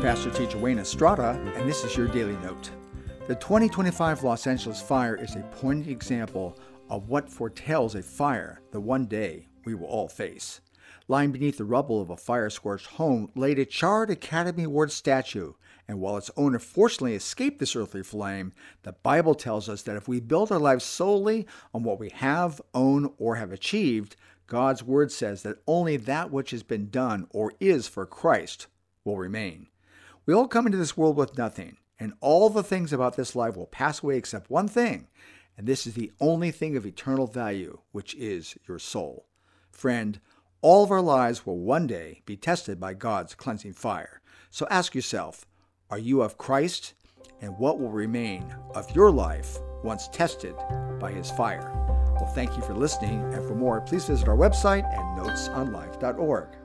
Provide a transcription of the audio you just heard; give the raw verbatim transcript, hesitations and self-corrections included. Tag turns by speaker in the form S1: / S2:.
S1: Pastor Teacher Wayne Estrada, and this is your Daily Note. The twenty twenty-five Los Angeles fire is a poignant example of what foretells a fire that one day we will all face. Lying beneath the rubble of a fire-scorched home laid a charred Academy Award statue, and while its owner fortunately escaped this earthly flame, the Bible tells us that if we build our lives solely on what we have, own, or have achieved, God's Word says that only that which has been done or is for Christ will remain. We all come into this world with nothing, and all the things about this life will pass away except one thing, and this is the only thing of eternal value, which is your soul. Friend, all of our lives will one day be tested by God's cleansing fire. So ask yourself, are you of Christ? And what will remain of your life once tested by His fire? Well, thank you for listening, and for more, please visit our website at notes on life dot org.